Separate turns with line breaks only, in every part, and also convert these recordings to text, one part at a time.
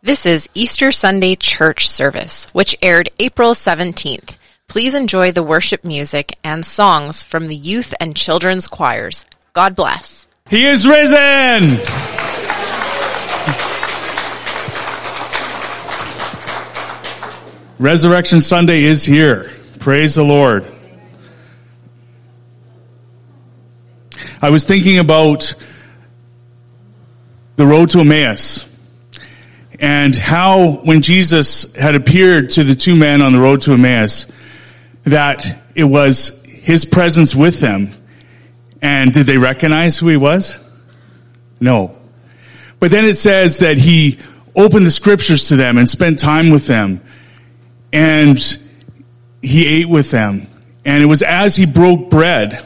This is Easter Sunday Church Service, which aired April 17th. Please enjoy the worship music and songs from the youth and children's choirs. God bless.
He is risen! Resurrection Sunday is here. Praise the Lord. I was thinking about the road to Emmaus and how when Jesus had appeared to the two men on the road to Emmaus, that it was his presence with them. And did they recognize who he was? No. But then it says that he opened the scriptures to them and spent time with them. And he ate with them. And it was as he broke bread.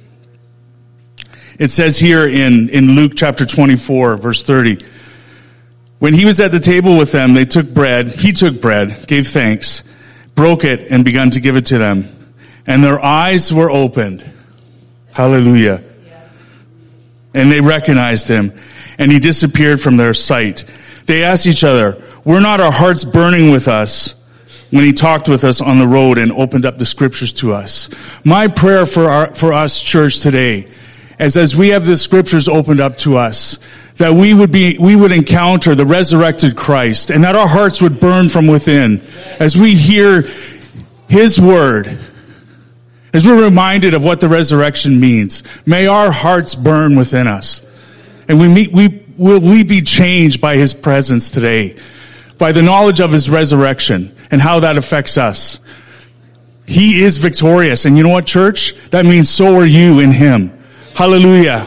It says here in Luke chapter 24, verse 30. When he was at the table with them, he took bread, gave thanks, broke it, and began to give it to them. And their eyes were opened. Hallelujah. Yes. And they recognized him. And he disappeared from their sight. They asked each other, were not our hearts burning with us when he talked with us on the road and opened up the scriptures to us? My prayer for us, church, today, is as we have the scriptures opened up to us, that we would encounter the resurrected Christ, and that our hearts would burn from within as we hear his word, as we're reminded of what the resurrection means. May our hearts burn within us, and will we be changed by his presence today, by the knowledge of his resurrection and how that affects us. He is victorious, and you know what, church? That means so are you in him. Hallelujah.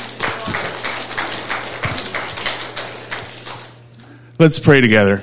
Let's pray together.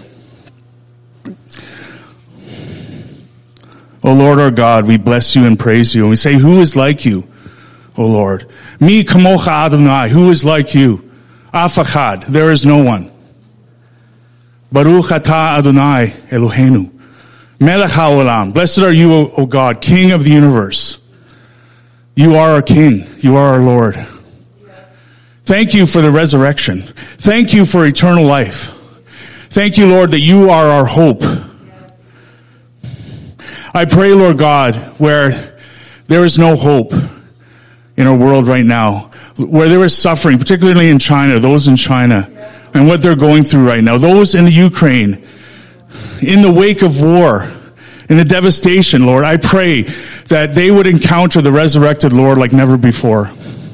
O Lord our God, we bless you and praise you. And we say, who is like you, O Lord? Mi kamocha Adonai, who is like you? Af echad, there is no one. Baruch atah Adonai Eloheinu, melech haolam. Blessed are you, O God, King of the universe. You are our King. You are our Lord. Yes. Thank you for the resurrection. Thank you for eternal life. Thank you, Lord, that you are our hope. Yes. I pray, Lord God, where there is no hope in our world right now, where there is suffering, particularly in China, those in China, yes, and what they're going through right now, those in the Ukraine, in the wake of war, in the devastation, Lord, I pray that they would encounter the resurrected Lord like never before.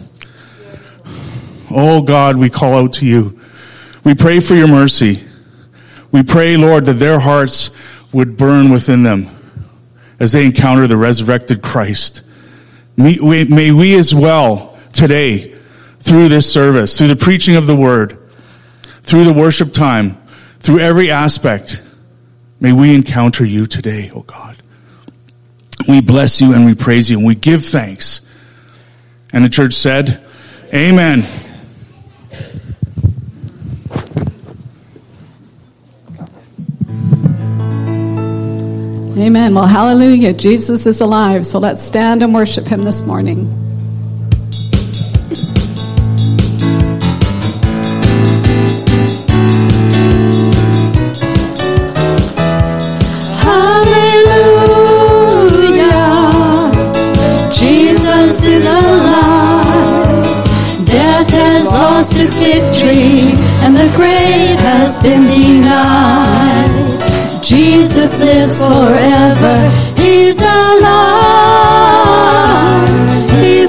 Oh God, we call out to you. We pray for your mercy. We pray, Lord, that their hearts would burn within them as they encounter the resurrected Christ. May we as well today, through this service, through the preaching of the word, through the worship time, through every aspect, may we encounter you today, oh God. We bless you and we praise you and we give thanks. And the church said, amen.
Amen. Well, hallelujah. Jesus is alive. So let's stand and worship him this morning.
Its victory and the grave has been denied. Jesus lives forever. He's alive. He's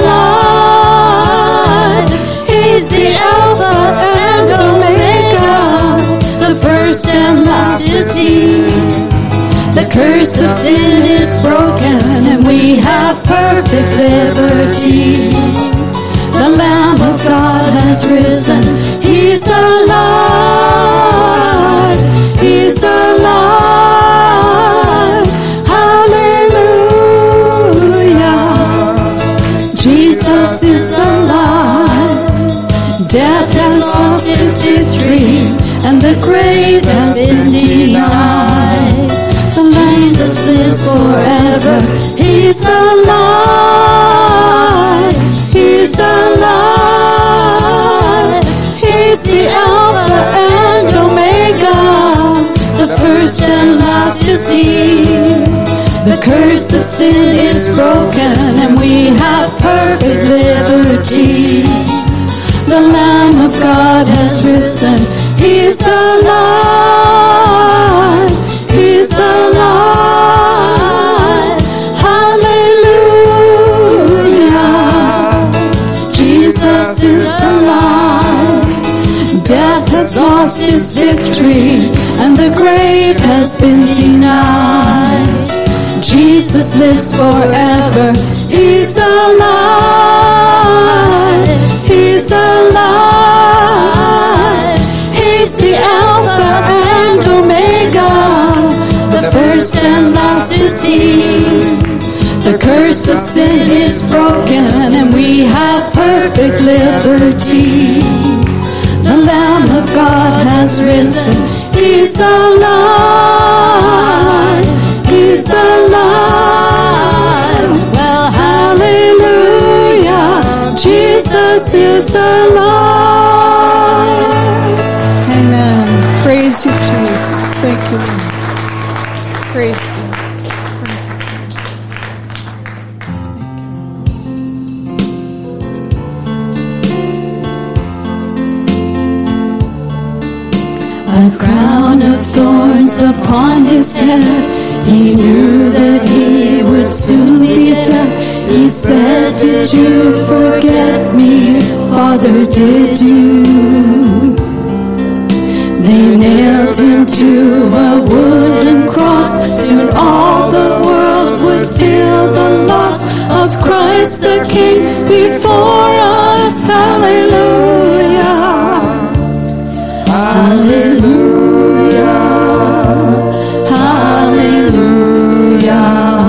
alive. He's the Alpha and Omega, the first and last is He. The curse of sin is broken and we have perfect liberty. The Lamb of God has risen. He's alive. He's alive. Hallelujah. Jesus is alive. Death has lost its victory and the grave has been denied. Jesus lives forever. He's alive. He's alive. He's the Alpha and Omega, curse of sin is broken and we have perfect liberty. The Lamb of God has risen. He's alive. He's alive. Hallelujah. Jesus is alive. Death has lost its victory and the grave has been denied. Jesus lives forever. He's alive. He's alive. He's the Alpha and Omega. The first and last is He. The curse of sin is broken and we have perfect liberty. The Lamb of God has risen. He's alive. He's alive. Well, hallelujah. Jesus is alive.
Amen. Praise you, Jesus. Thank you, Lord. Praise you. Praise His name.
A crown of thorns upon His head. He knew that He would soon be dead. He said, did you forget me, Father, did you? They nailed Him to a wooden cross. Soon all the world would feel the loss of Christ the King before us. Hallelujah. Hallelujah. Hallelujah.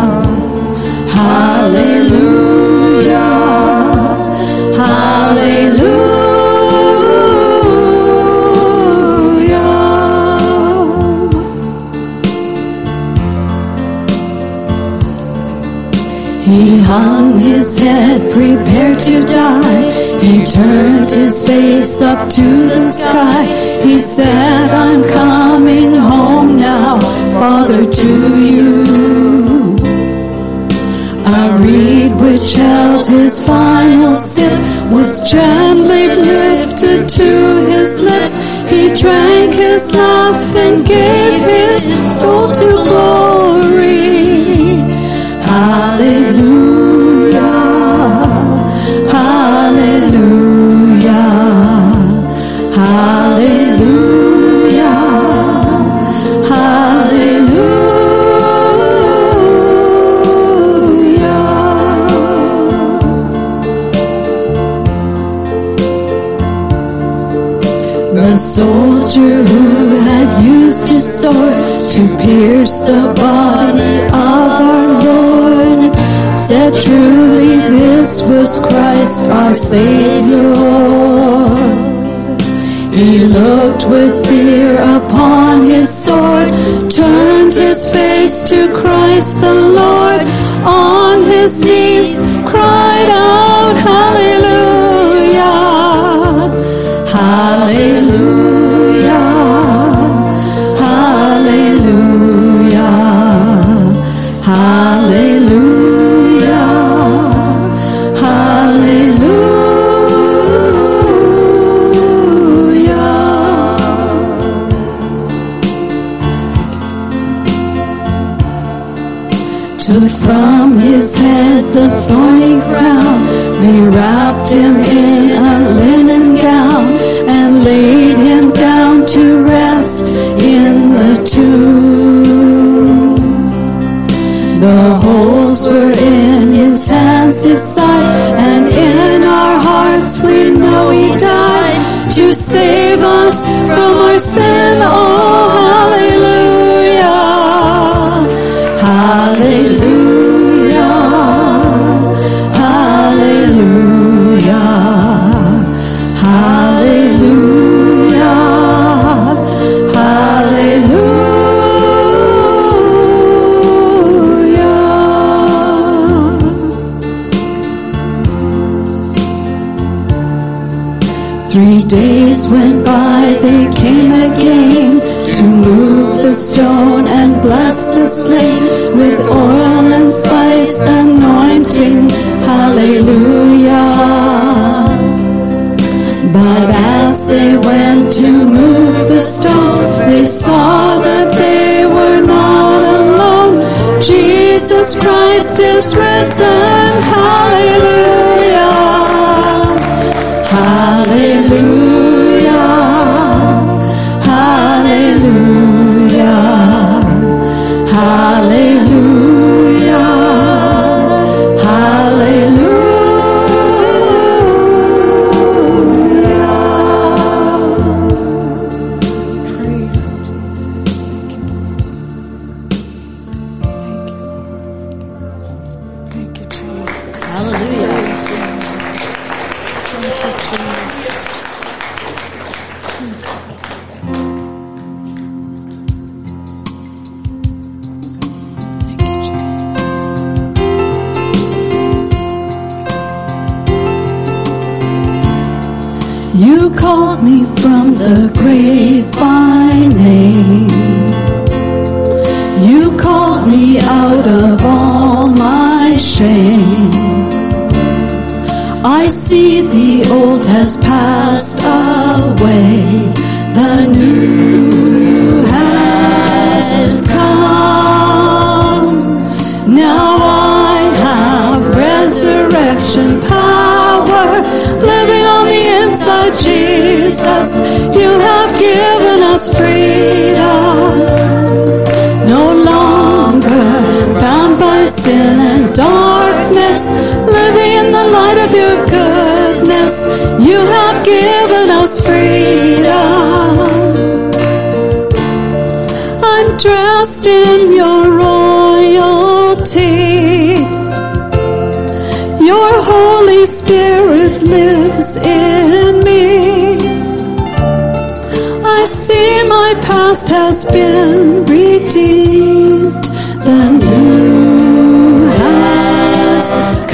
Hallelujah. Hallelujah. He hung His head, prepared to die. He turned His face up to the sky. He said, I'm coming home now, Father, to you. A reed which held His final sip was gently lifted to His lips. He drank His last and gave His soul to glory. Hallelujah. Hallelujah. Hallelujah. Hallelujah. The soldier who had used his sword to pierce the body of our Lord said, truly this was Christ our Savior. He looked with fear upon His sword, turned His face to Christ the Lord, on His knees cried out, hallelujah, hallelujah, hallelujah, hallelujah, hallelujah. Took from His head the thorny crown, they wrapped Him in a linen gown, and laid Him down to rest in the tomb. The holes were in His hands, His side, and in our hearts we know He died to save us from our sin. Oh, hallelujah, hallelujah, hallelujah, hallelujah, hallelujah. 3 days went by, they came again to move the stone and bless the slain with oil and spice. hallelujah. But as they went to move the stone, they saw that they were not alone. Jesus Christ is risen, hallelujah, hallelujah, hallelujah, hallelujah, hallelujah.
Praise you, Jesus. Thank you, Jesus.
Hallelujah.
Thank you, Jesus. Thank you, Jesus.
You called me from the grave by name. You called me out of all my shame. I see the old has passed away. The new has come. Now I have resurrection power living on the inside, Jesus. You have given us freedom. No longer bound by sin and darkness, living in the light of your goodness. You have given us freedom. I'm dressed in your royalty. Your Holy Spirit lives in me. I see my past has been redeemed. The new has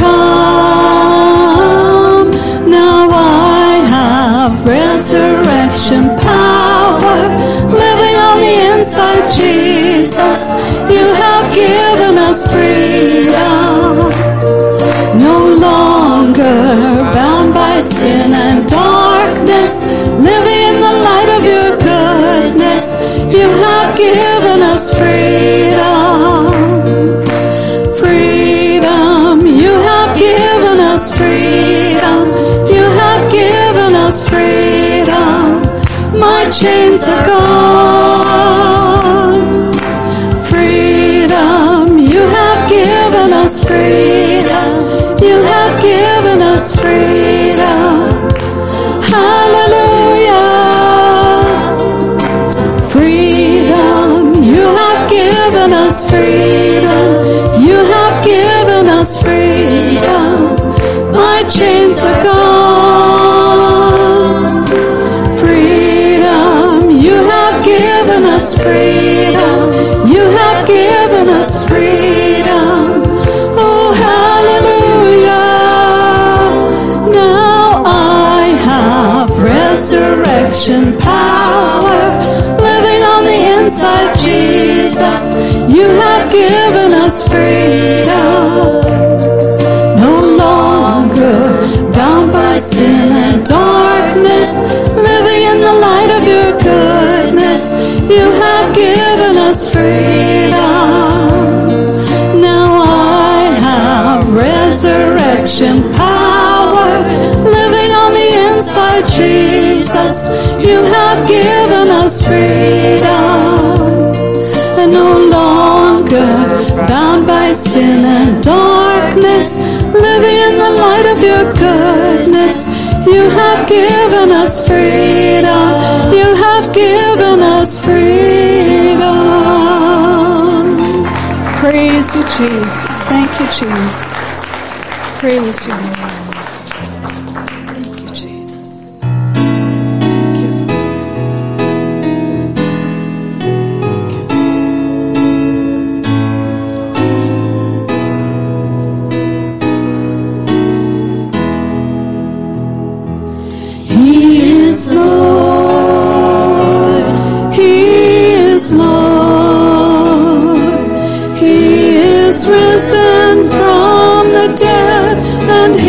come. Now I have resurrection power living on the inside, Jesus. You have given us freedom. No longer bound by sin and darkness, living in the light of your goodness. You have given us freedom. Freedom, you have given us freedom. You have given us freedom. My chains are gone. Freedom, you have given us freedom. You have given us freedom. Hallelujah. Freedom, you have given us freedom. You have given us freedom. My chains are gone. Freedom, you have given us freedom. You have given us freedom. Oh, hallelujah. Now I have resurrection power living on the inside, Jesus. You have given us freedom. No longer bound by sin and darkness, living in the light of your goodness. You have given us freedom. Now I have resurrection power living on the inside, Jesus. You have given us freedom. And no longer bound by sin and darkness, living in the light of your goodness. You have given us freedom. You have given us freedom.
Praise you, Jesus. Thank you, Jesus. Praise you, Lord. Thank you, Jesus. Thank you, Lord. Thank you,
He is Lord. He is Lord. He is risen from the dead, and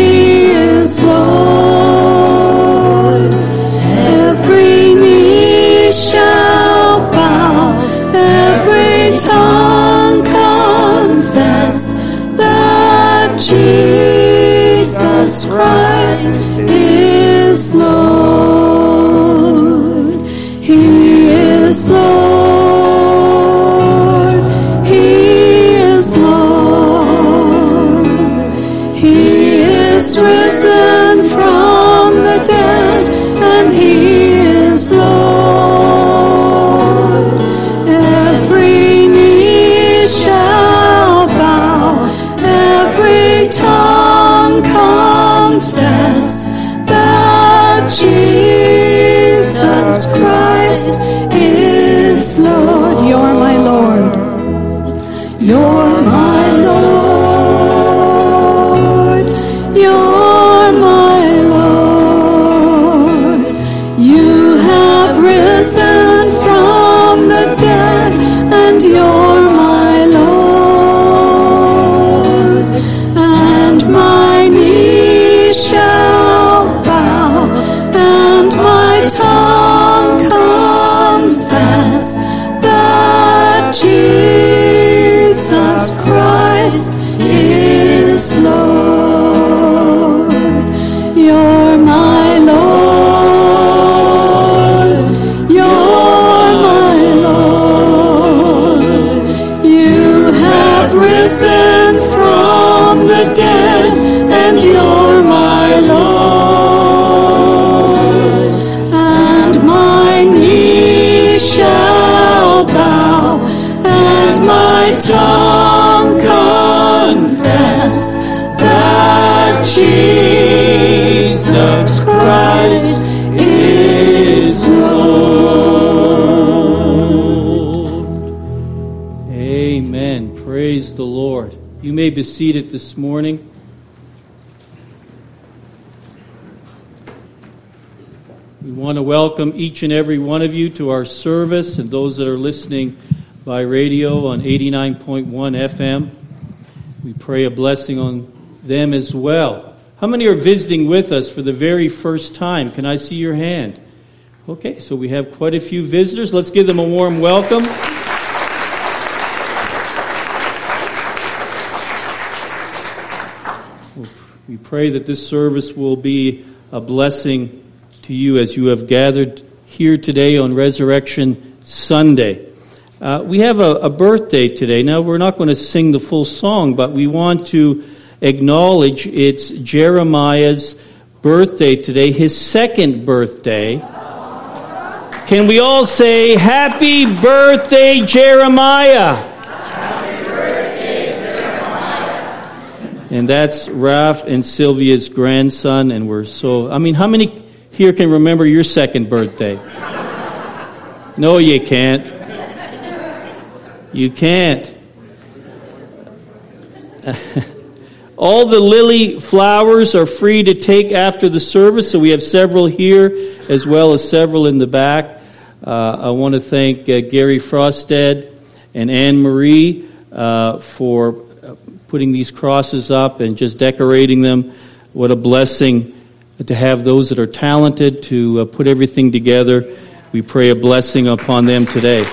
Jesus Christ is Lord. He is Lord. He is Lord. He is risen from the dead, and He is Lord. Every knee shall bow, every tongue confess that Jesus Christ is Lord. You're my Lord. You're my Lord. You're my Lord. You have risen from the dead, and you're my Lord. And my knee shall bow, and my tongue confess that Jesus Christ is Lord. You're my Lord. You're my Lord. You have risen from the dead, and you're my Lord. And my knee shall bow, and my tongue confess that Jesus Christ is Lord.
Amen. Praise the Lord. You may be seated this morning. We want to welcome each and every one of you to our service, and those that are listening by radio on 89.1 FM. We pray a blessing on them as well. How many are visiting with us for the very first time? Can I see your hand? Okay, so we have quite a few visitors. Let's give them a warm welcome. We pray that this service will be a blessing to you as you have gathered here today on Resurrection Sunday. We have a birthday today. Now, we're not going to sing the full song, but we want to acknowledge it's Jeremiah's birthday today, his second birthday. Can we all say, Happy Birthday, Jeremiah?
Happy birthday, Jeremiah.
And that's Ralph and Sylvia's grandson, and we're so... how many here can remember your second birthday? No, you can't. You can't. All the lily flowers are free to take after the service, so we have several here as well as several in the back. I want to thank Gary Frosted and Anne-Marie for putting these crosses up and just decorating them. What a blessing to have those that are talented to put everything together. We pray a blessing upon them today.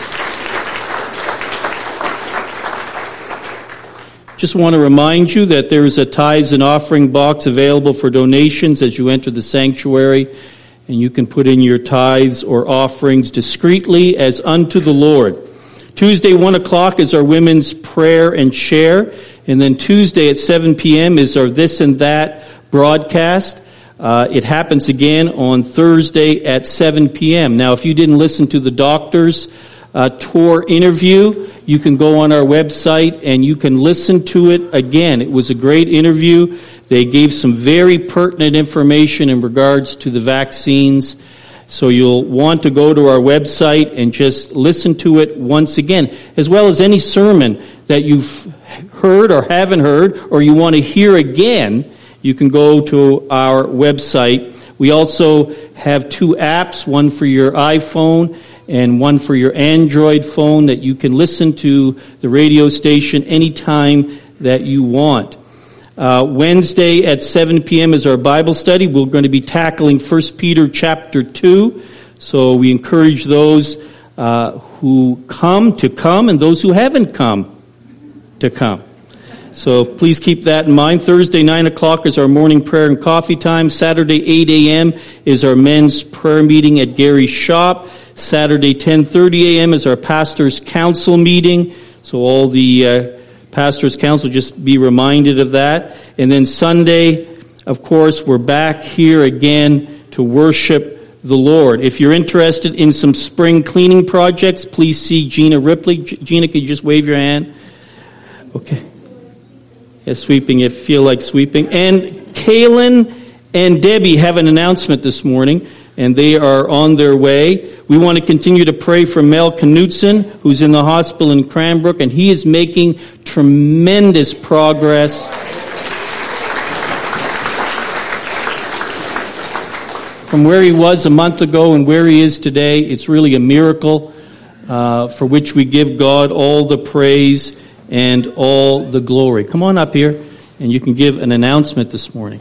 Just want to remind you that there is a tithes and offering box available for donations as you enter the sanctuary, and you can put in your tithes or offerings discreetly as unto the Lord. Tuesday, 1 o'clock is our women's prayer and share, and then Tuesday at 7 p.m. is our This and That broadcast. It happens again on Thursday at 7 p.m. Now, if you didn't listen to the doctor's tour interview, you can go on our website and you can listen to it again. It was a great interview. They gave some very pertinent information in regards to the vaccines. So you'll want to go to our website and just listen to it once again, as well as any sermon that you've heard or haven't heard or you want to hear again. You can go to our website. We also have 2 apps, one for your iPhone and one for your Android phone, that you can listen to the radio station anytime that you want. Wednesday at 7 p.m. is our Bible study. We're going to be tackling 1 Peter chapter 2. So we encourage those who come to come and those who haven't come to come. So please keep that in mind. Thursday, 9 o'clock is our morning prayer and coffee time. Saturday, 8 a.m. is our men's prayer meeting at Gary's shop. Saturday, 10:30 a.m. is our pastor's council meeting. So all the pastor's council, just be reminded of that. And then Sunday, of course, we're back here again to worship the Lord. If you're interested in some spring cleaning projects, please see Gina Ripley. Gina, could you just wave your hand? Okay. Yeah, sweeping if you feel like sweeping. And Kaylin and Debbie have an announcement this morning, and they are on their way. We want to continue to pray for Mel Knutson, who's in the hospital in Cranbrook, and he is making tremendous progress. From where he was a month ago and where he is today, it's really a miracle for which we give God all the praise and all the glory. Come on up here, and you can give an announcement this morning.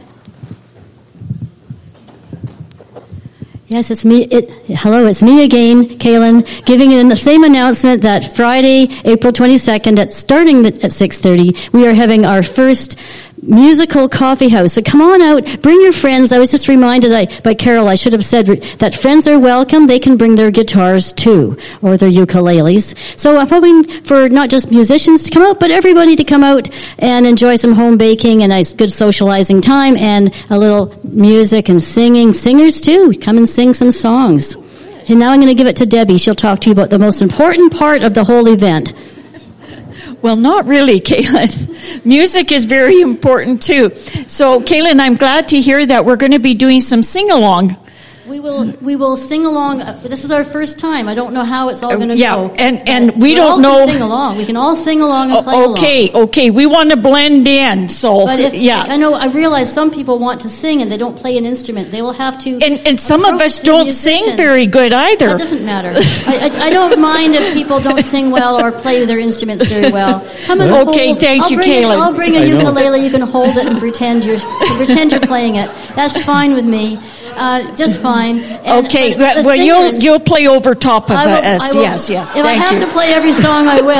Yes, it's me. Hello, it's me again, Kaylin, giving the same announcement that Friday, April 22nd, starting at 6:30, we are having our first musical coffee house. So come on out, bring your friends. I was just reminded by Carol, I should have said that friends are welcome. They can bring their guitars too, or their ukuleles. So I'm hoping for not just musicians to come out, but everybody to come out and enjoy some home baking and a good socializing time and a little music and singing. Singers too, come and sing some songs. And now I'm going to give it to Debbie. She'll talk to you about the most important part of the whole event.
Well, not really, Kaylin. Music is very important too. So, Kaylin, I'm glad to hear that we're going to be doing some sing-along.
We will sing along. This is our first time. I don't know how it's all going to go.
Yeah, and we don't know.
Sing along. We can all sing along and play along.
Okay. We want to blend in. So,
but
yeah.
I realize some people want to sing and they don't play an instrument. They will have to.
And some of us don't sing very good either.
That doesn't matter. I don't mind if people don't sing well or play their instruments very well. Come and
thank you, Kaylin.
I'll bring a ukulele. You can hold it and pretend you're playing it. That's fine with me. Just fine. And,
okay, well, you'll play over top of us. Yes.
If I have to play every song, I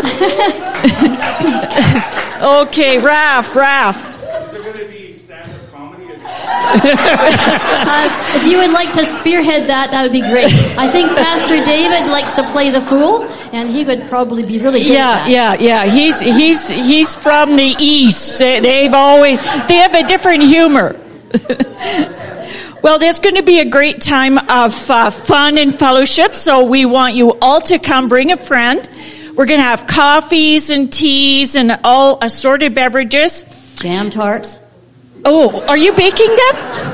will. Okay, Raph.
Is there going to be stand-up comedy?
If you would like to spearhead that would be great. I think Pastor David likes to play the fool, and he would probably be really good at that.
Yeah. He's from the East. They have a different humor. Well, there's going to be a great time of fun and fellowship, so we want you all to come. Bring a friend. We're going to have coffees and teas and all assorted beverages.
Jam tarts.
Oh, are you baking them?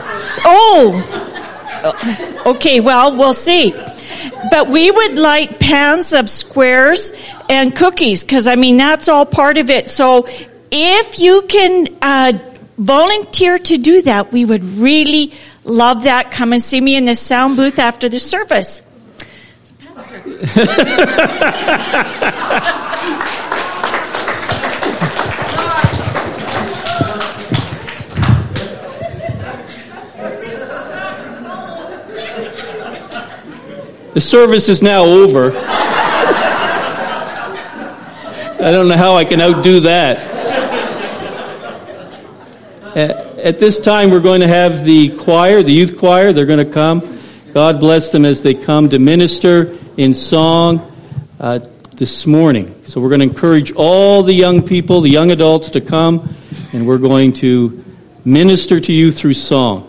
Oh. Okay, well, we'll see. But we would like pans of squares and cookies, because, that's all part of it. So if you can volunteer to do that, we would really love that. Come and see me in the sound booth after the service.
The service is now over. I don't know how I can outdo that. At this time, we're going to have the choir, the youth choir. They're going to come. God bless them as they come to minister in song this morning. So we're going to encourage all the young people, the young adults to come, and we're going to minister to you through song.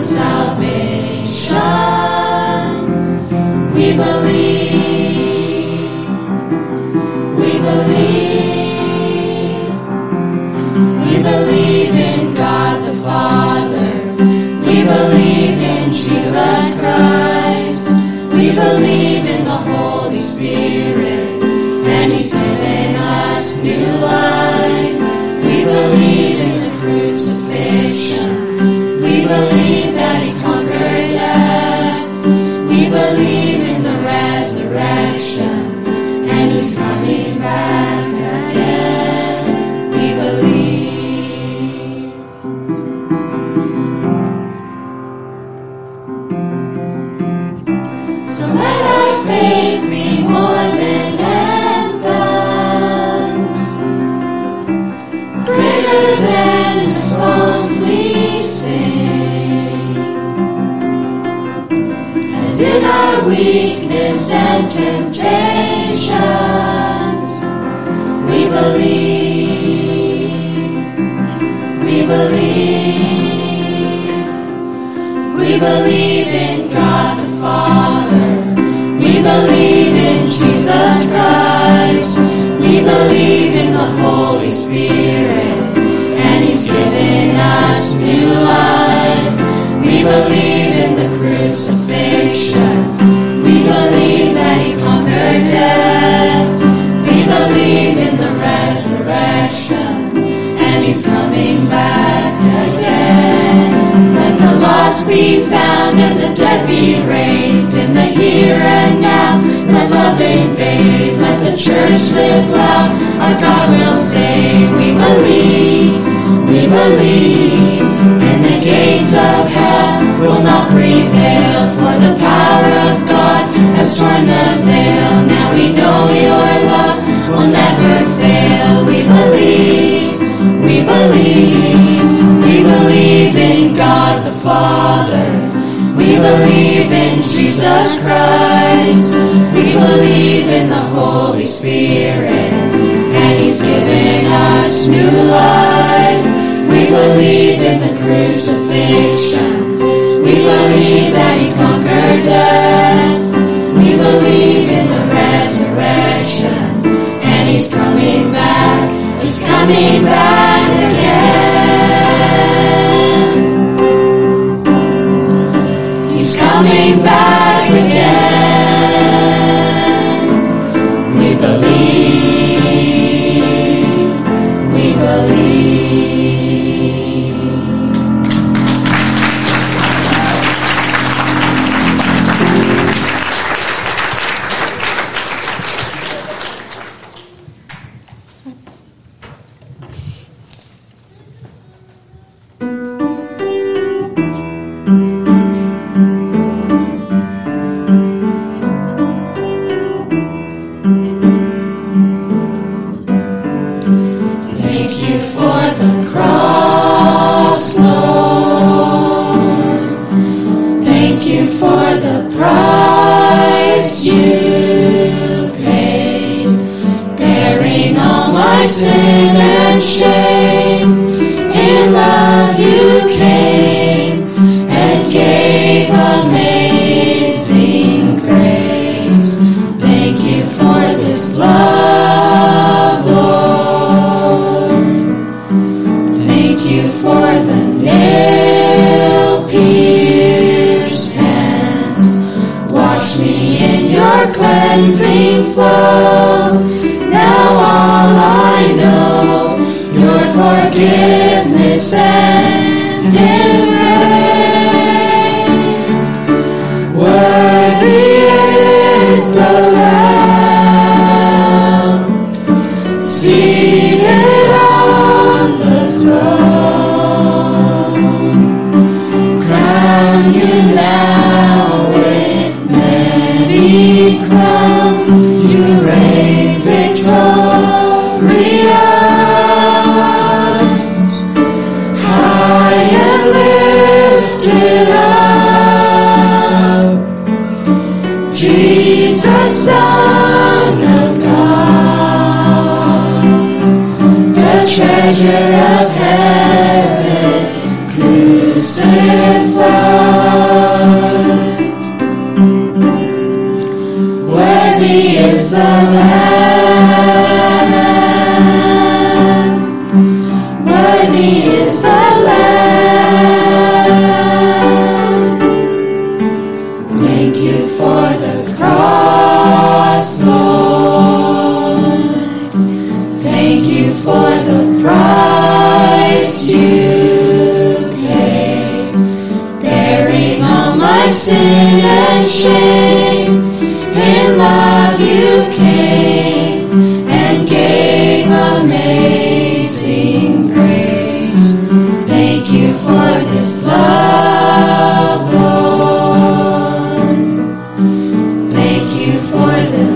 salvation. We believe. We believe. We believe in God the Father. We believe in Jesus Christ. We believe in the Holy Spirit, and He's given us new life. We believe in the crucifixion. We believe that He conquered death. We believe in the resurrection, and He's coming back again. We believe. So let our faith be more than anthems, greater than the songs we sing. And in our weakness and temptations, we believe. We believe. We believe in God the Father. We believe in Jesus Christ. We believe in the Holy Spirit, and He's given us new life. We believe in the crucifixion. We believe that He conquered death. We believe in the resurrection, and He's coming back again. Let the lost be found and the dead be raised in the here and now. Let love invade, let the church live loud. Our God will say, we believe, and the gates of hell will not prevail, for the power of God has torn the veil. Now we know your love will never fail. We believe in God the Father. We believe in Jesus Christ. We believe in the Holy Spirit, and He's given us new life. We believe in the crucifixion. We believe that He conquered death. We believe in the resurrection, and He's coming back. He's coming back again. He's coming back again. We believe. We believe. Thank you for the cross, Lord. Thank you for the price you paid, bearing all my sin and shame. In love you came and gave amazing grace. Thank you for this love, Lord. Thank you for the nail-pierced hands. Wash me in your cleansing flow. Now all I know, your forgiveness and embrace. Worthy is the Lamb, seated on the throne. Crown you now with many crowns. You reign victorious, high and lifted up. Jesus, Son of God, the treasure of heaven, crucified. Worthy is the Lamb. Thank you for the cross, Lord. Thank you for the price you paid, bearing all my sin and shame. In love you came and gave amazing grace. Thank you for this love, Lord. Thank you for the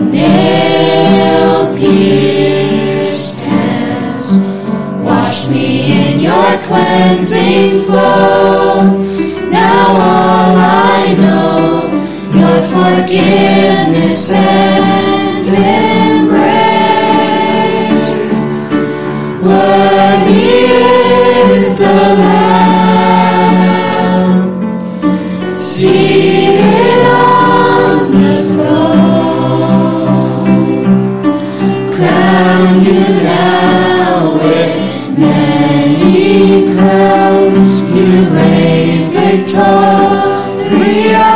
nail-pierced hands. Wash me in your cleansing flow. Now all I know, your forgiveness and embrace. Worthy is the Lamb, seated on the throne. Crown you now with many crowns. You reign victorious.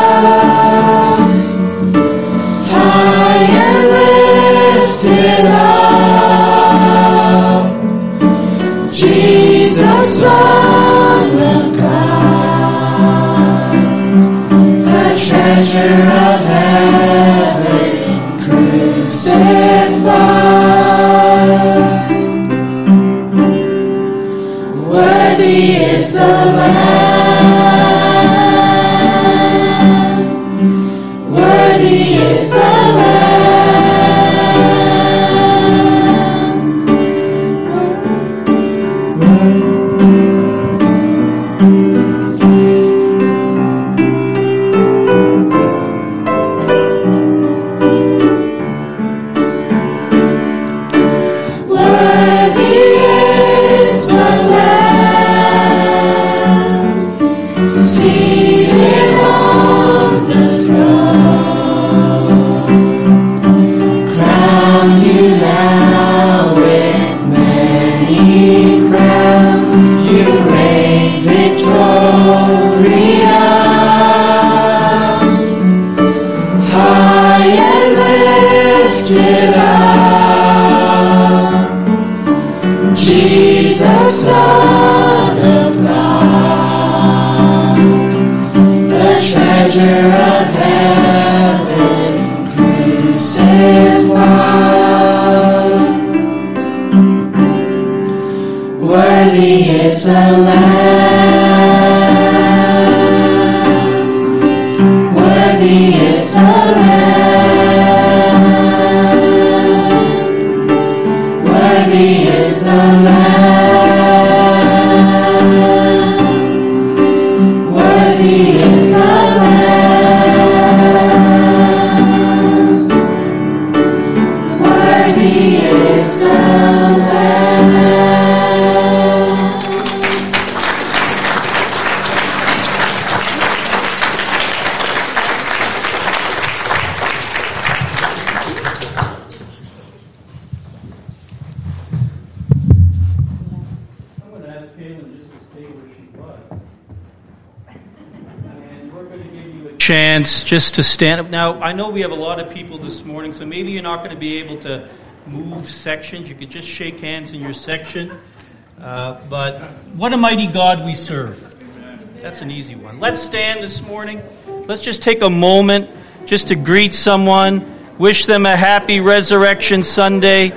Son of God, the treasure of heaven crucified. Worthy is the Lamb. Worthy is the Lamb. Jesus, Son of God, the treasure of heaven crucified. Worthy is the Lamb. Worthy is the Lamb. Worthy is the Lamb.
Chance just to stand up. Now, I know we have a lot of people this morning, so maybe you're not going to be able to move sections. You could just shake hands in your section. But what a mighty God we serve. That's an easy one. Let's stand this morning. Let's just take a moment just to greet someone, wish them a happy Resurrection Sunday.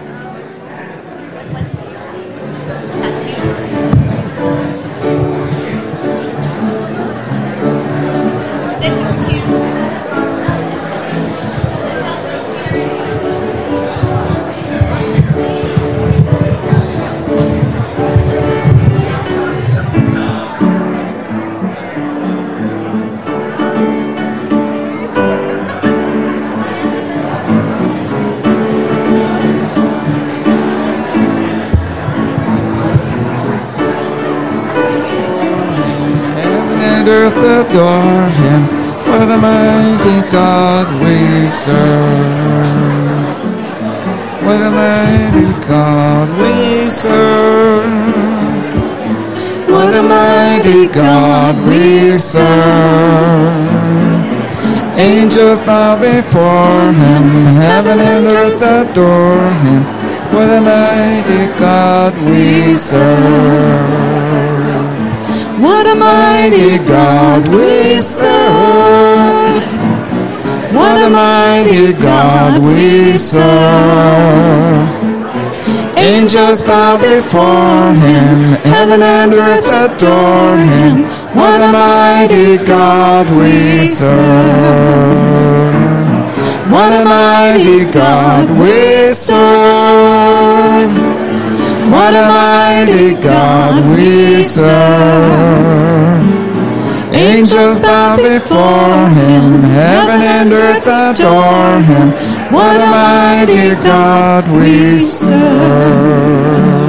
Earth adore him, what a mighty God we serve. What a mighty God we serve. What a mighty God we serve. Angels bow before him, heaven and earth adore him. What a mighty God we serve. What a mighty God we serve. What a mighty God we serve. Angels bow before him, heaven and earth adore him. What a mighty God we serve. What a mighty God we serve. What a mighty God we serve. Angels bow before him, heaven and earth adore him. What a mighty God we serve.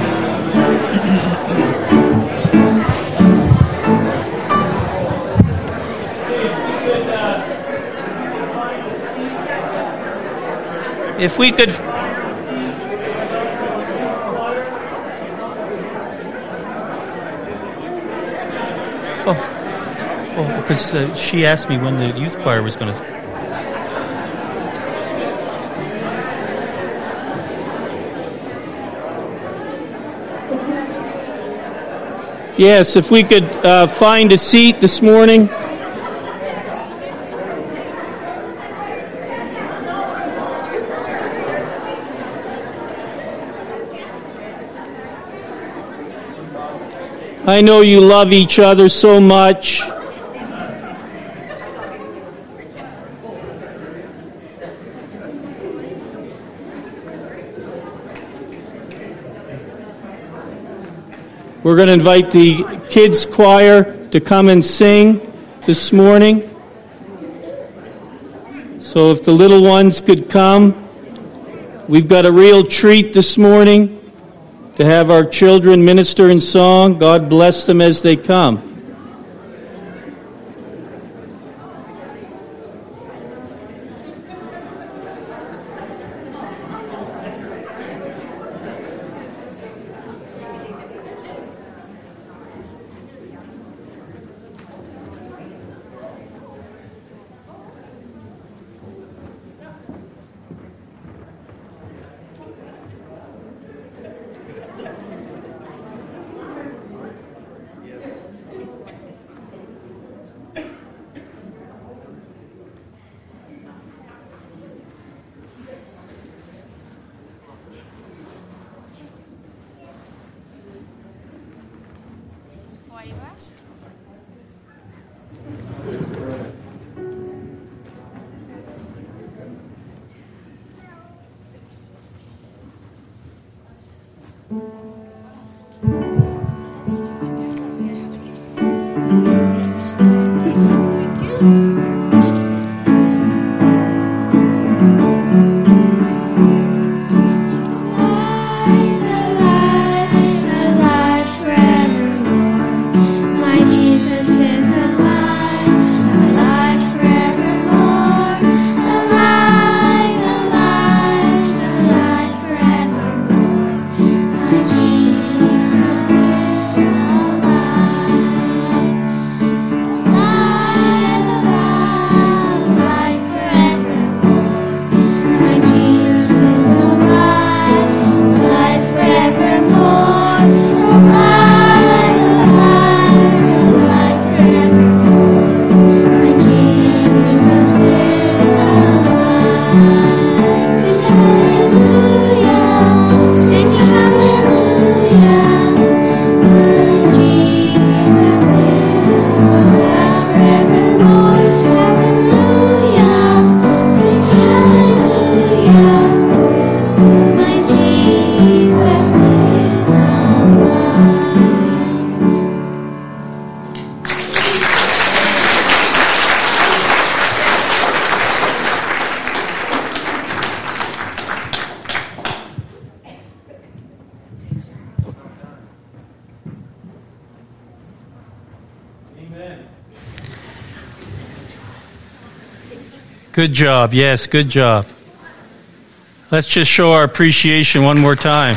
If we could... Oh, because she asked me when the youth choir was going to... Yes, if we could find a seat this morning. I know you love each other so much. We're going to invite the kids' choir to come and sing this morning. So if the little ones could come, we've got a real treat this morning to have our children minister in song. God bless them as they come. Good job. Yes, good job. Let's just show our appreciation one more time.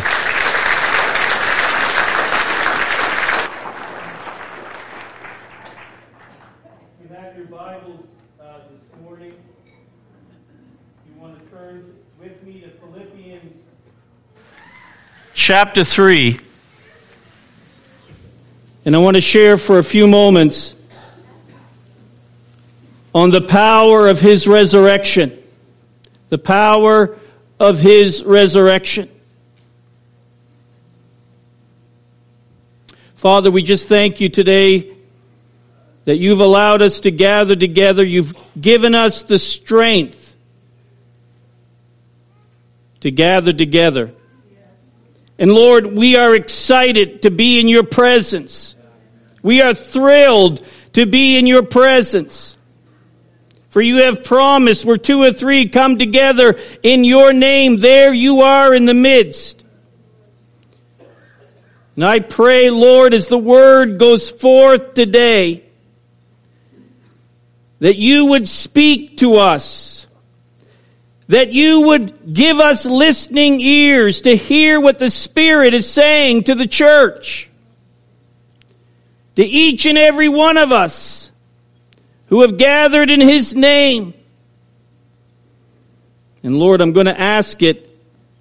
You have your Bibles this morning. You want to turn with me to Philippians chapter 3. And I want to share for a few moments on the power of His resurrection. The power of His resurrection. Father, we just thank You today that You've allowed us to gather together. You've given us the strength to gather together. And Lord, we are excited to be in Your presence. We are thrilled to be in Your presence. For You have promised where 2 or 3 come together in Your name, there You are in the midst. And I pray, Lord, as the word goes forth today, that You would speak to us, that You would give us listening ears to hear what the Spirit is saying to the church, to each and every one of us who have gathered in His name. And Lord, I'm going to ask it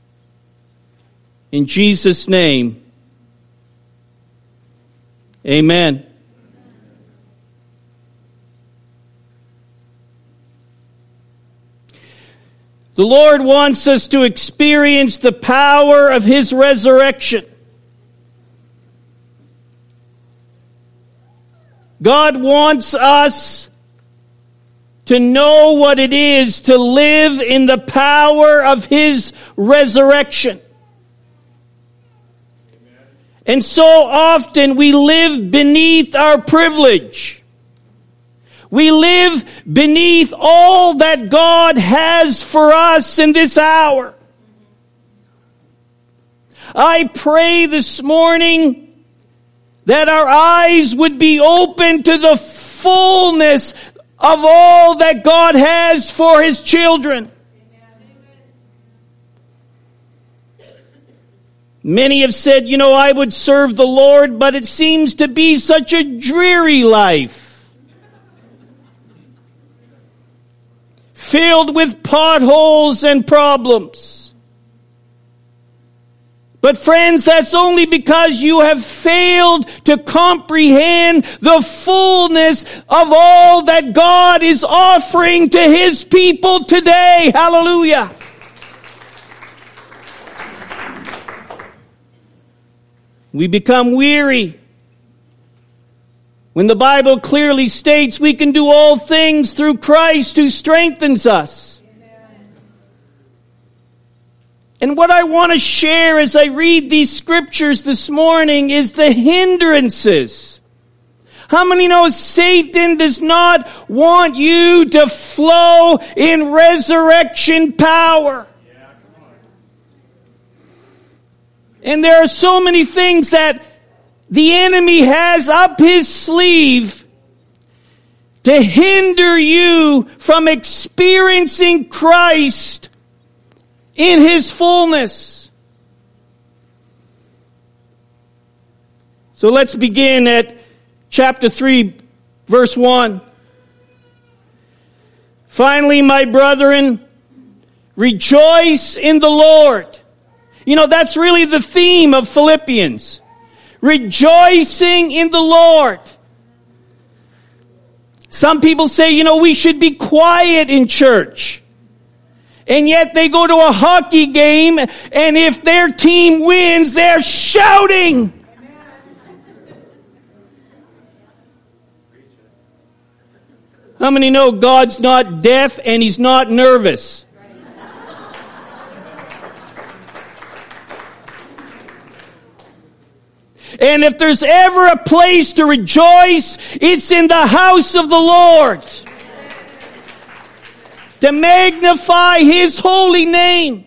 in Jesus' name. Amen. The Lord wants us to experience the power of His resurrection. God wants us to know what it is to live in the power of His resurrection. And so often we live beneath our privilege. We live beneath all that God has for us in this hour. I pray this morning that our eyes would be open to the fullness of all that God has for His children. Many have said, I would serve the Lord, but it seems to be such a dreary life. Filled with potholes and problems. But friends, that's only because you have failed to comprehend the fullness of all that God is offering to His people today. Hallelujah. We become weary when the Bible clearly states we can do all things through Christ who strengthens us. Amen. And what I want to share as I read these scriptures this morning is the hindrances. How many know Satan does not want you to flow in resurrection power? And there are so many things that the enemy has up his sleeve to hinder you from experiencing Christ in His fullness. So let's begin at chapter 3, verse 1. Finally, my brethren, rejoice in the Lord. That's really the theme of Philippians. Rejoicing in the Lord. Some people say, we should be quiet in church. And yet they go to a hockey game, and if their team wins, they're shouting. How many know God's not deaf and He's not nervous? And if there's ever a place to rejoice, it's in the house of the Lord. To magnify His holy name.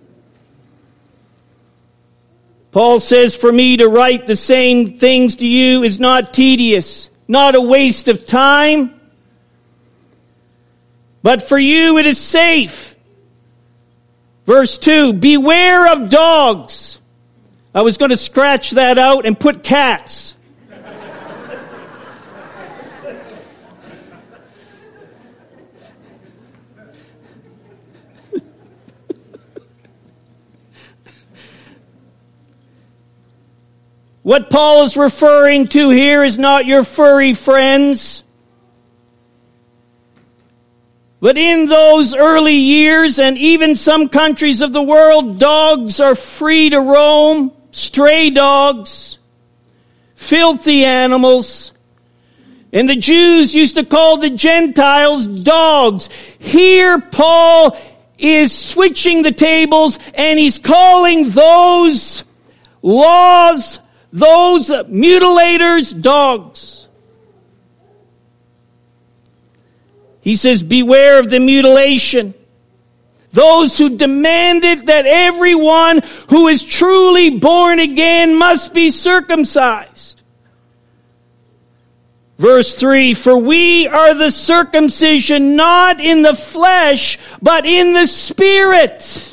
Paul says, for me to write the same things to you is not tedious, not a waste of time, but for you it is safe. Verse 2, beware of dogs. I was going to scratch that out and put cats. What Paul is referring to here is not your furry friends. But in those early years, and even some countries of the world, dogs are free to roam, stray dogs, filthy animals. And the Jews used to call the Gentiles dogs. Here Paul is switching the tables, and he's calling those laws, those mutilators, dogs. He says, beware of the mutilation. Those who demanded that everyone who is truly born again must be circumcised. Verse 3, for we are the circumcision not in the flesh, but in the Spirit.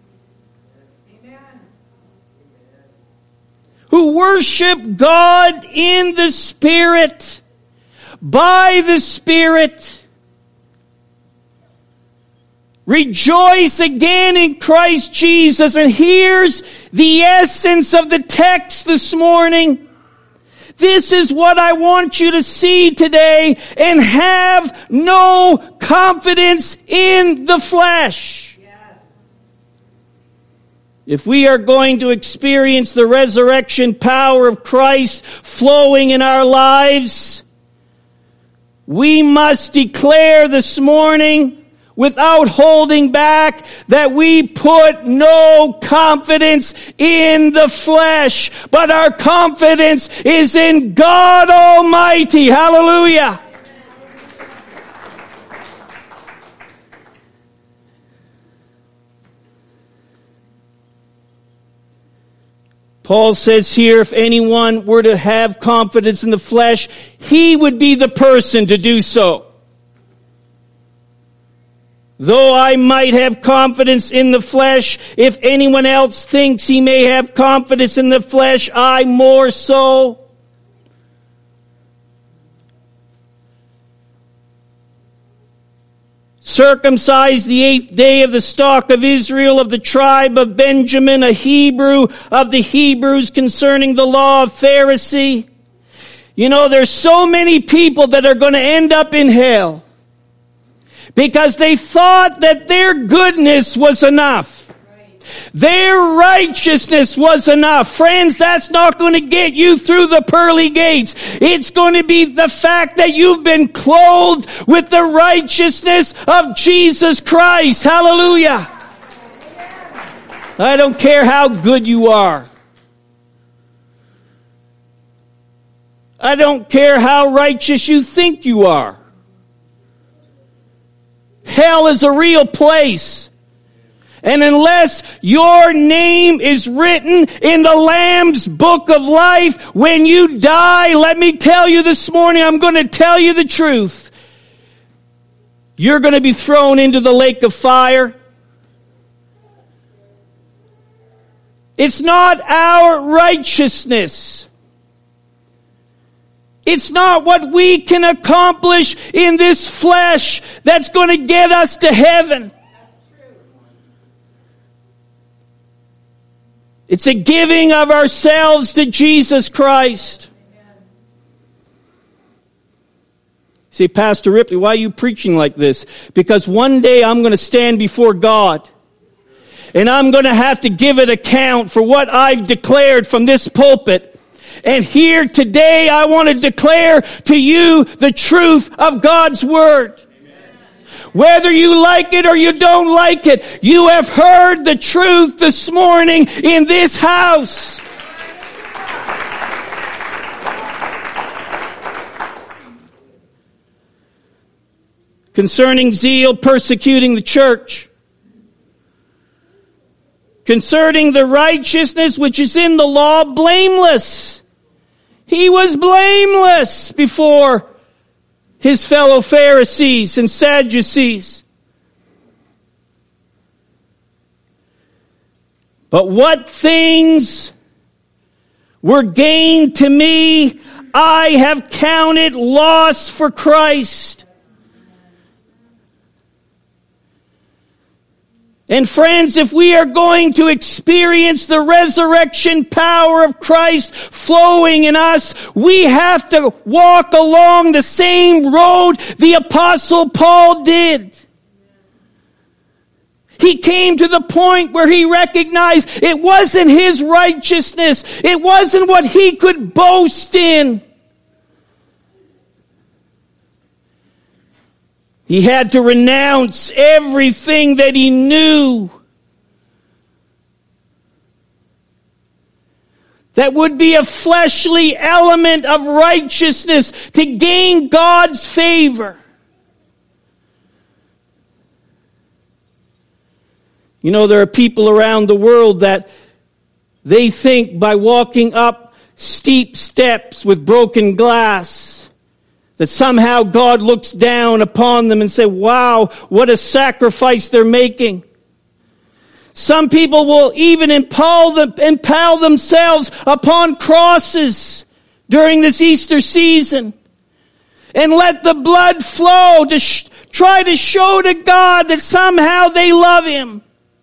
Who worship God in the Spirit, by the Spirit. Rejoice again in Christ Jesus. And here's the essence of the text this morning. This is what I want you to see today, and have no confidence in the flesh. Yes. If we are going to experience the resurrection power of Christ flowing in our lives, we must declare this morning, without holding back, that we put no confidence in the flesh, but our confidence is in God Almighty. Hallelujah. Paul says here, if anyone were to have confidence in the flesh, he would be the person to do so. Though I might have confidence in the flesh, if anyone else thinks he may have confidence in the flesh, I more so. Circumcised the 8th day of the stock of Israel, of the tribe of Benjamin, a Hebrew of the Hebrews, concerning the law of Pharisee. You know, there's so many people that are going to end up in hell because they thought that their goodness was enough. Their righteousness was enough. Friends, that's not going to get you through the pearly gates. It's going to be the fact that you've been clothed with the righteousness of Jesus Christ. Hallelujah. I don't care how good you are. I don't care how righteous you think you are. Hell is a real place. And unless your name is written in the Lamb's book of life, when you die, let me tell you this morning, I'm going to tell you the truth. You're going to be thrown into the lake of fire. It's not our righteousness. It's not what we can accomplish in this flesh that's going to get us to heaven. It's a giving of ourselves to Jesus Christ. Say, Pastor Ripley, why are you preaching like this? Because one day I'm going to stand before God. And I'm going to have to give an account for what I've declared from this pulpit. And here today I want to declare to you the truth of God's Word. Whether you like it or you don't like it, you have heard the truth this morning in this house. Concerning zeal persecuting the church. Concerning the righteousness which is in the law, blameless. He was blameless before his fellow Pharisees and Sadducees. But what things were gained to me, I have counted loss for Christ. And friends, if we are going to experience the resurrection power of Christ flowing in us, we have to walk along the same road the Apostle Paul did. He came to the point where he recognized it wasn't his righteousness. It wasn't what he could boast in. He had to renounce everything that he knew that would be a fleshly element of righteousness to gain God's favor. You know, there are people around the world that they think by walking up steep steps with broken glass that somehow God looks down upon them and say, wow, what a sacrifice they're making. Some people will even impale themselves upon crosses during this Easter season and let the blood flow to try to show to God that somehow they love Him.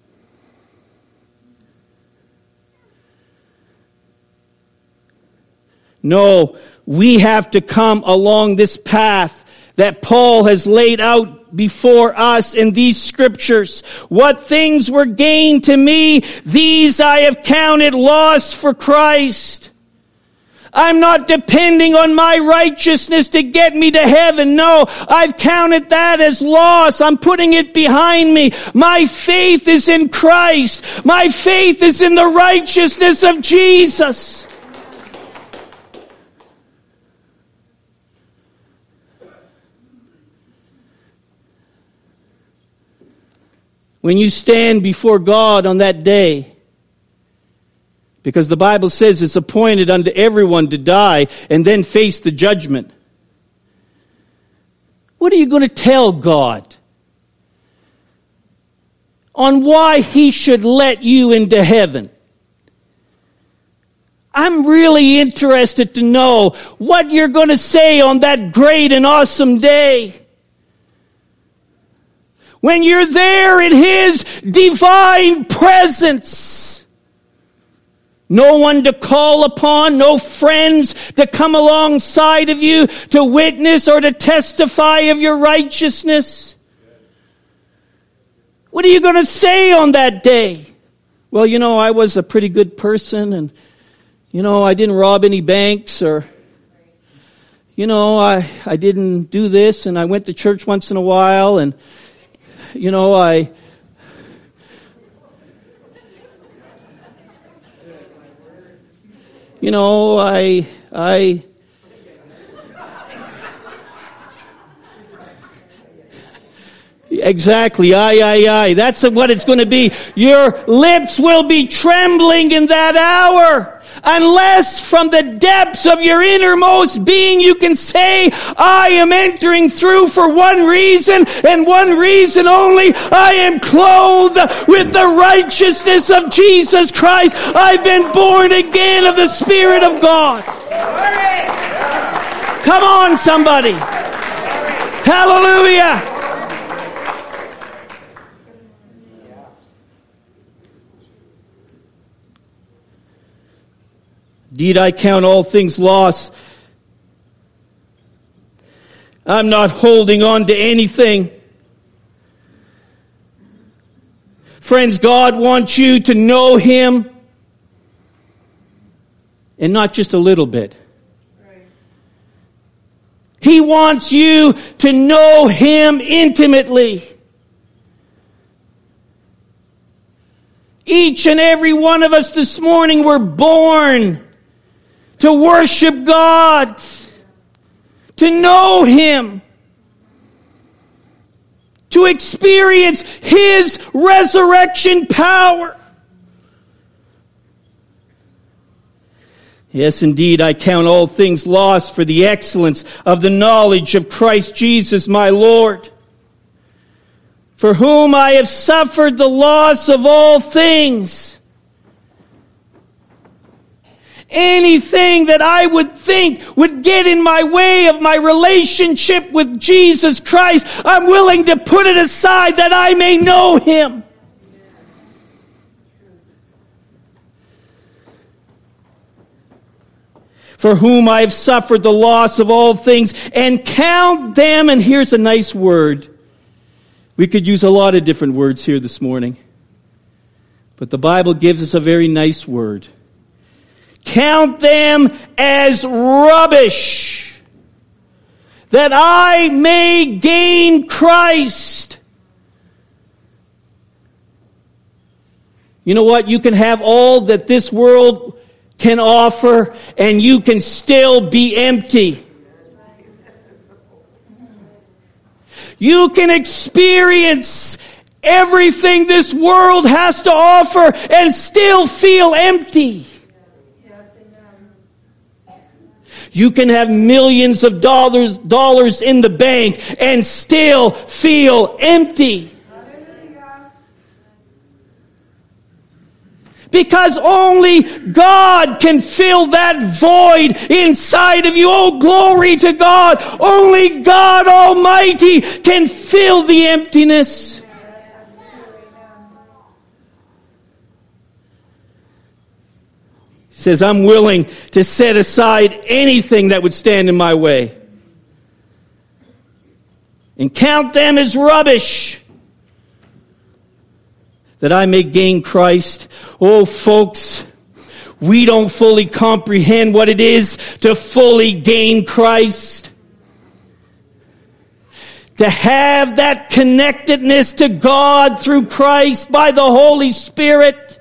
No, we have to come along this path that Paul has laid out before us in these scriptures. What things were gained to me, these I have counted loss for Christ. I'm not depending on my righteousness to get me to heaven. No, I've counted that as loss. I'm putting it behind me. My faith is in Christ. My faith is in the righteousness of Jesus. When you stand before God on that day, because the Bible says it's appointed unto everyone to die and then face the judgment. What are you going to tell God on why He should let you into heaven? I'm really interested to know what you're going to say on that great and awesome day. When you're there in His divine presence. No one to call upon, no friends to come alongside of you to witness or to testify of your righteousness. What are you going to say on that day? Well, you know, I was a pretty good person and, you know, I didn't rob any banks or, you know, I didn't do this and I went to church once in a while and, you know, exactly, aye. That's what it's going to be. Your lips will be trembling in that hour. Unless from the depths of your innermost being you can say, I am entering through for one reason and one reason only. I am clothed with the righteousness of Jesus Christ. I've been born again of the Spirit of God. Come on, somebody. Hallelujah. Indeed, I count all things lost. I'm not holding on to anything. Friends, God wants you to know Him. And not just a little bit. He wants you to know Him intimately. Each and every one of us this morning were born to worship God, to know Him, to experience His resurrection power. Yes, indeed, I count all things lost for the excellence of the knowledge of Christ Jesus my Lord, for whom I have suffered the loss of all things, anything that I would think would get in my way of my relationship with Jesus Christ, I'm willing to put it aside that I may know Him. For whom I have suffered the loss of all things, and count them, and here's a nice word. We could use a lot of different words here this morning, but the Bible gives us a very nice word. Count them as rubbish, that I may gain Christ. You know what? You can have all that this world can offer, and you can still be empty. You can experience everything this world has to offer and still feel empty. You can have millions of dollars in the bank and still feel empty. Because only God can fill that void inside of you. Oh, glory to God. Only God Almighty can fill the emptiness. He says, I'm willing to set aside anything that would stand in my way and count them as rubbish, that I may gain Christ. Oh, folks, we don't fully comprehend what it is to fully gain Christ. To have that connectedness to God through Christ by the Holy Spirit.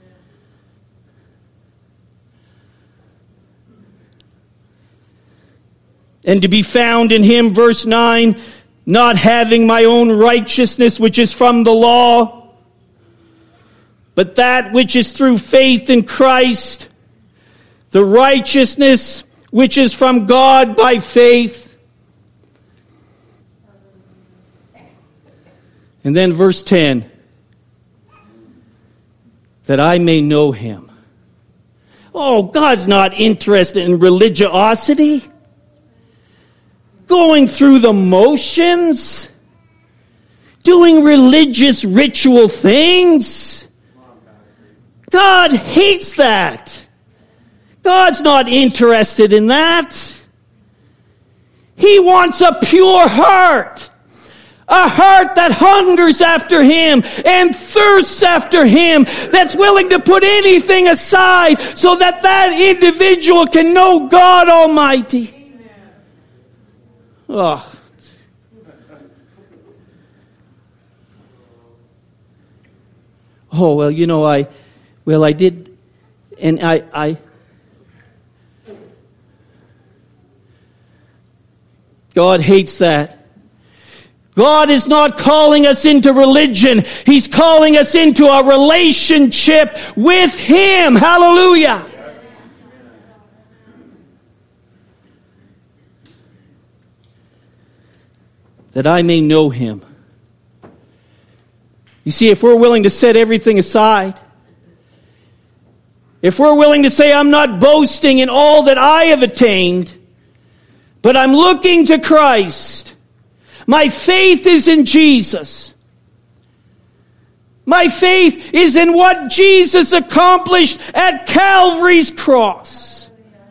And to be found in Him, verse 9, not having my own righteousness which is from the law, but that which is through faith in Christ, the righteousness which is from God by faith. And then verse 10, that I may know Him. Oh, God's not interested in religiosity, going through the motions, doing religious ritual things. God hates that. God's not interested in that. He wants a pure heart. A heart that hungers after Him and thirsts after Him, that's willing to put anything aside so that that individual can know God Almighty. Oh. Oh, well, you know, I did, and I God hates that. God is not calling us into religion. He's calling us into a relationship with Him. Hallelujah. That I may know Him. You see, if we're willing to set everything aside, if we're willing to say, I'm not boasting in all that I have attained, but I'm looking to Christ. My faith is in Jesus. My faith is in what Jesus accomplished at Calvary's cross.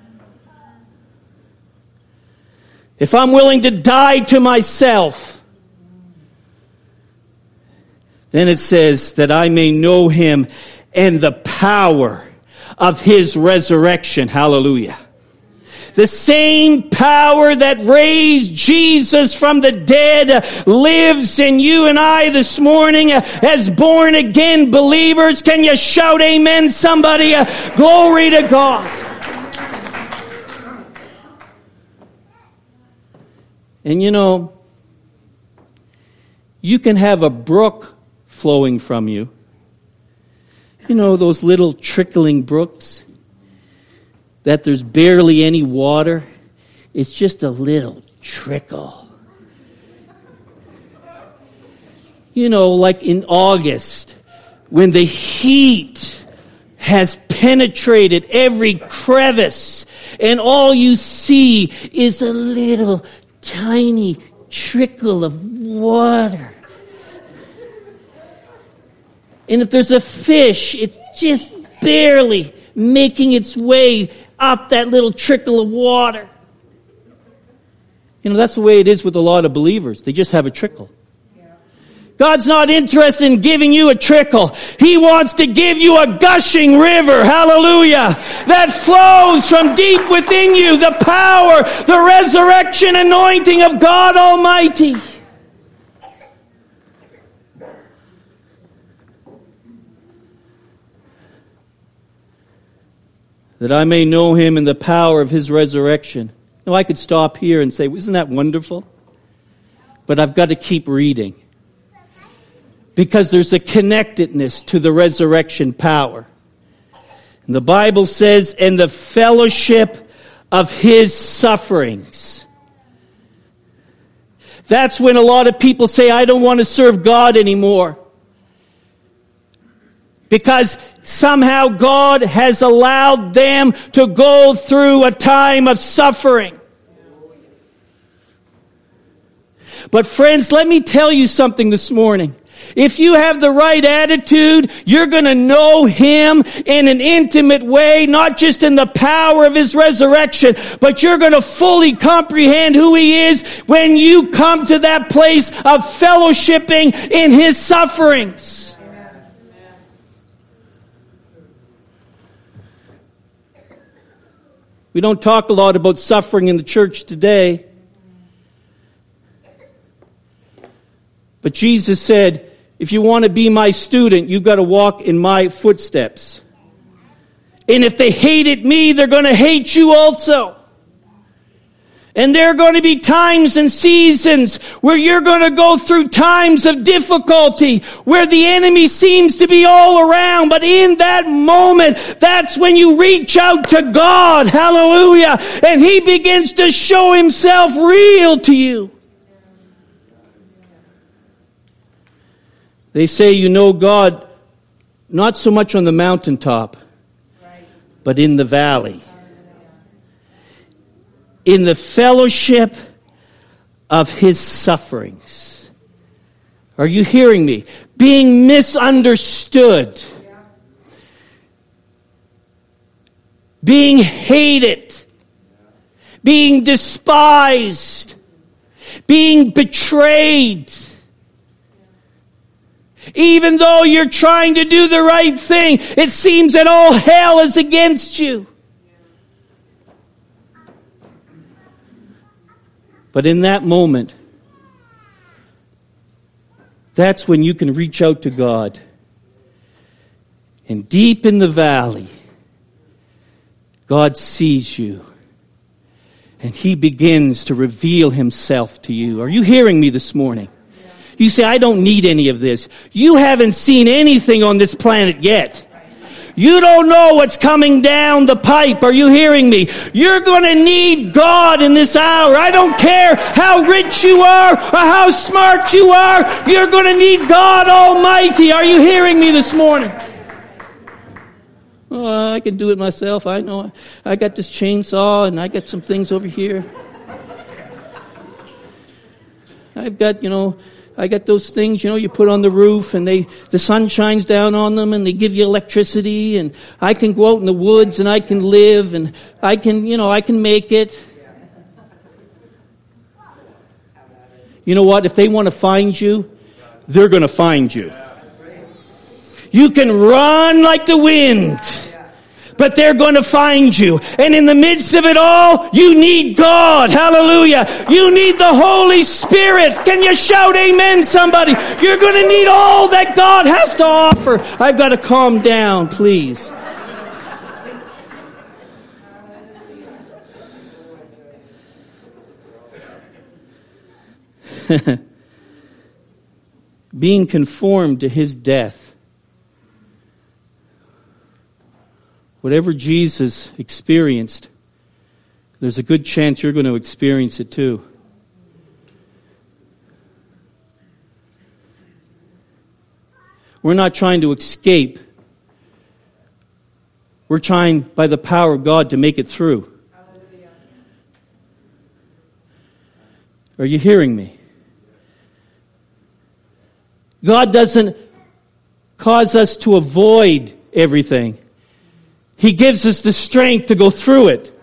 If I'm willing to die to myself, then it says that I may know Him and the power of His resurrection. Hallelujah. The same power that raised Jesus from the dead lives in you and I this morning as born again believers. Can you shout amen, somebody? Glory to God. And you know, you can have a brook flowing from you. You know, those little trickling brooks that there's barely any water. It's just a little trickle. You know, like in August, when the heat has penetrated every crevice, and all you see is a little tiny trickle of water. And if there's a fish, it's just barely making its way up that little trickle of water. You know, that's the way it is with a lot of believers. They just have a trickle. God's not interested in giving you a trickle. He wants to give you a gushing river, hallelujah, that flows from deep within you, the power, the resurrection anointing of God Almighty. That I may know Him in the power of His resurrection. Now I could stop here and say, isn't that wonderful? But I've got to keep reading. Because there's a connectedness to the resurrection power. And the Bible says, in the fellowship of His sufferings. That's when a lot of people say, I don't want to serve God anymore. Because somehow God has allowed them to go through a time of suffering. But friends, let me tell you something this morning. If you have the right attitude, you're going to know Him in an intimate way, not just in the power of His resurrection, but you're going to fully comprehend who He is when you come to that place of fellowshipping in His sufferings. We don't talk a lot about suffering in the church today. But Jesus said, if you want to be my student, you've got to walk in my footsteps. And if they hated me, they're going to hate you also. And there are going to be times and seasons where you're going to go through times of difficulty, where the enemy seems to be all around. But in that moment, that's when you reach out to God. Hallelujah. And He begins to show Himself real to you. They say you know God not so much on the mountaintop, but in the valley. In the fellowship of His sufferings. Are you hearing me? Being misunderstood. Being hated. Being despised. Being betrayed. Even though you're trying to do the right thing, it seems that all hell is against you. But in that moment, that's when you can reach out to God. And deep in the valley, God sees you. And He begins to reveal Himself to you. Are you hearing me this morning? You say, I don't need any of this. You haven't seen anything on this planet yet. You don't know what's coming down the pipe. Are you hearing me? You're going to need God in this hour. I don't care how rich you are or how smart you are. You're going to need God Almighty. Are you hearing me this morning? Oh, I can do it myself. I know. I got this chainsaw and I got some things over here. I've got, I got those things, you put on the roof and the sun shines down on them and they give you electricity, and I can go out in the woods and I can live and I can make it. You know what? If they want to find you, they're going to find you. You can run like the wind, but they're going to find you. And in the midst of it all, you need God. Hallelujah. You need the Holy Spirit. Can you shout amen, somebody? You're going to need all that God has to offer. I've got to calm down, please. Being conformed to His death. Whatever Jesus experienced, there's a good chance you're going to experience it too. We're not trying to escape. We're trying, by the power of God, to make it through. Are you hearing me? God doesn't cause us to avoid everything. He gives us the strength to go through it.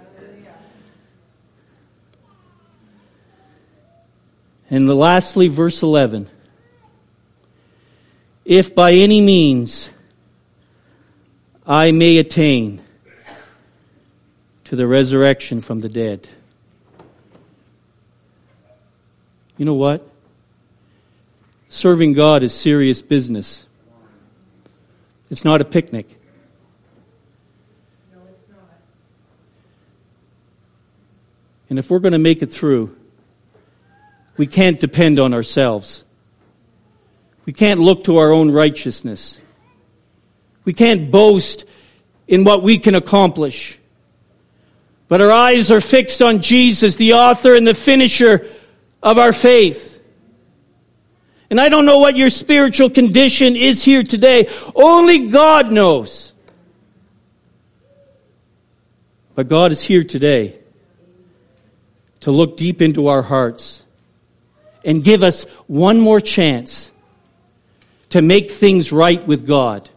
And lastly, verse 11. If by any means I may attain to the resurrection from the dead. You know what? Serving God is serious business. It's not a picnic.
No, it's not.
And if we're going to make it through, we can't depend on ourselves. We can't look to our own righteousness. We can't boast in what we can accomplish. But our eyes are fixed on Jesus, the author and the finisher of our faith. And I don't know what your spiritual condition is here today. Only God knows. But God is here today to look deep into our hearts and give us one more chance to make things right with God.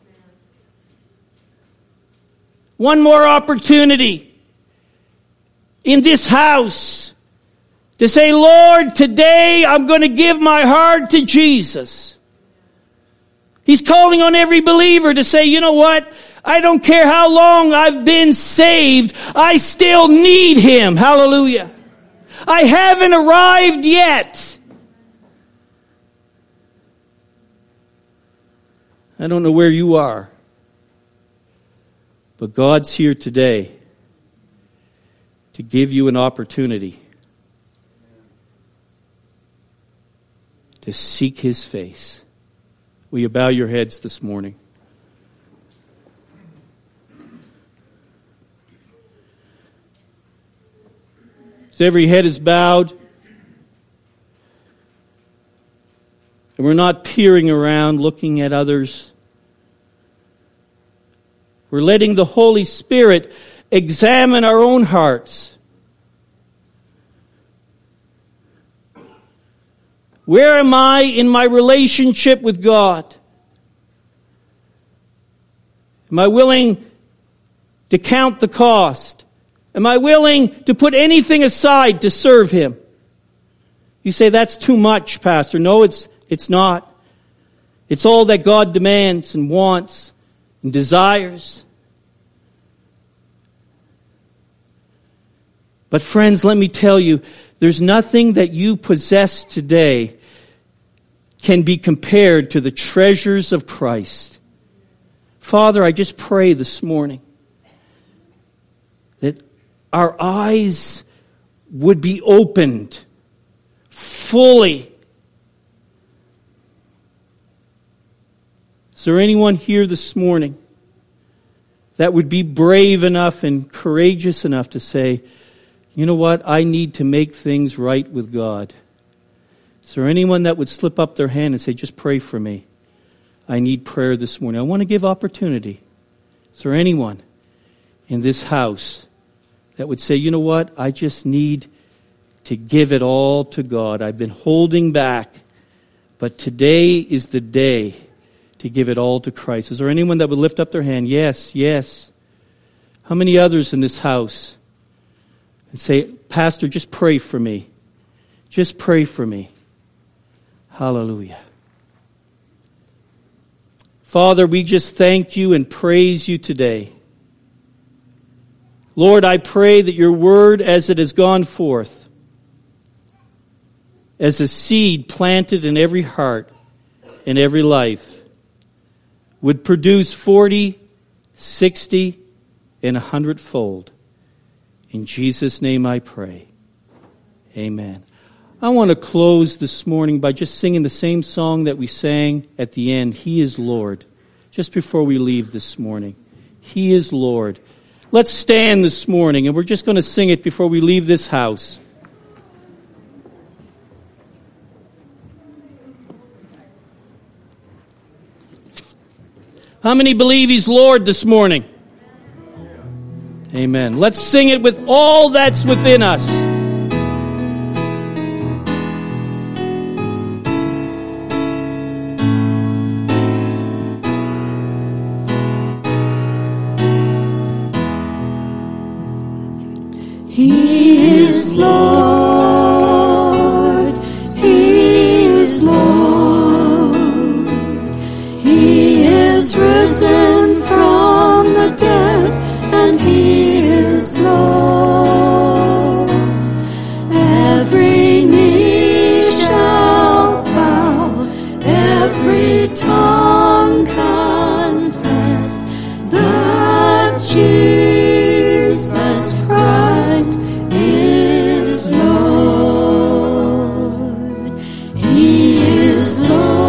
One more opportunity in this house to say, Lord, today I'm going to give my heart to Jesus. He's calling on every believer to say, you know what? I don't care how long I've been saved. I still need Him. Hallelujah. I haven't arrived yet. I don't know where you are. But God's here today to give you an opportunity to seek His face. Will you bow your heads this morning? So every head is bowed. And we're not peering around, looking at others. We're letting the Holy Spirit examine our own hearts. Where am I in my relationship with God? Am I willing to count the cost? Am I willing to put anything aside to serve Him? You say, that's too much, Pastor. No, it's not. It's all that God demands and wants and desires. But friends, let me tell you, there's nothing that you possess today can be compared to the treasures of Christ. Father, I just pray this morning that our eyes would be opened fully. Is there anyone here this morning that would be brave enough and courageous enough to say, you know what, I need to make things right with God? Is there anyone that would slip up their hand and say, just pray for me? I need prayer this morning. I want to give opportunity. Is there anyone in this house that would say, you know what, I just need to give it all to God. I've been holding back, but today is the day to give it all to Christ. Is there anyone that would lift up their hand? Yes, yes. How many others in this house? And say, Pastor, just pray for me. Just pray for me. Hallelujah. Father, we just thank you and praise you today. Lord, I pray that your word as it has gone forth, as a seed planted in every heart, in every life, would produce 40, 60, and 100-fold. In Jesus' name I pray. Amen. I want to close this morning by just singing the same song that we sang at the end, He is Lord, just before we leave this morning. He is Lord. Let's stand this morning, and we're just going to sing it before we leave this house. How many believe He's Lord this morning? Amen. Let's sing it with all that's within us.
He is Lord. He is Lord. He is risen from the dead, and He is Lord. Every knee shall bow, every tongue confess that Jesus Christ is Lord. He is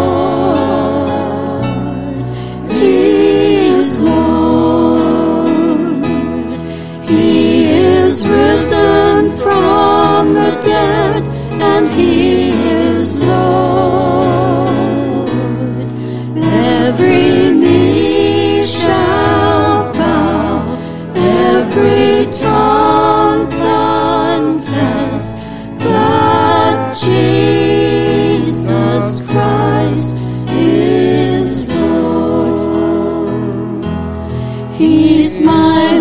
Lord. He is Lord. He is risen from the dead, and He is Lord. Every knee shall bow, every tongue confess that Jesus Christ is Lord. He's my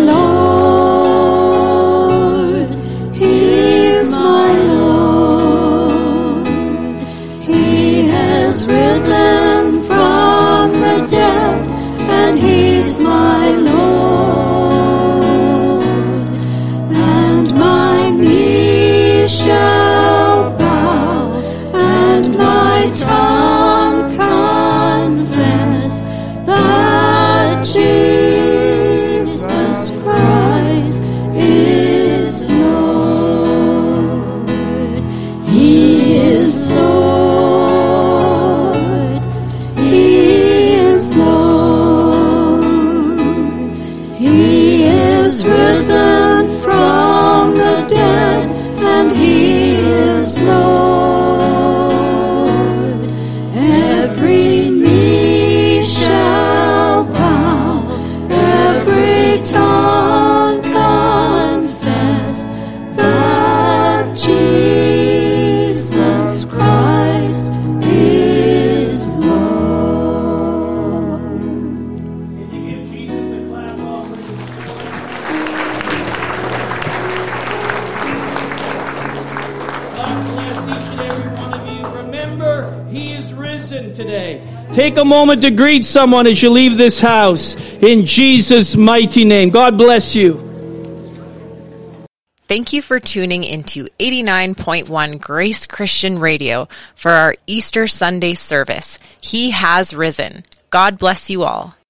Lord. He's my Lord. He has risen from the dead, and He's my Lord. And my knee shall bow, and my tongue confess that Jesus Christ is Lord. He is Lord. He is Lord. He is risen from the dead, and He is Lord. Every knee shall bow, every tongue confess that Jesus Christ is Lord.
Can you give Jesus a clap offering? God bless each and every one of you. Remember, He is risen today. Take a moment to greet someone as you leave this house in Jesus' mighty name. God bless you.
Thank you for tuning into 89.1 Grace Christian Radio for our Easter Sunday service. He has risen. God bless you all.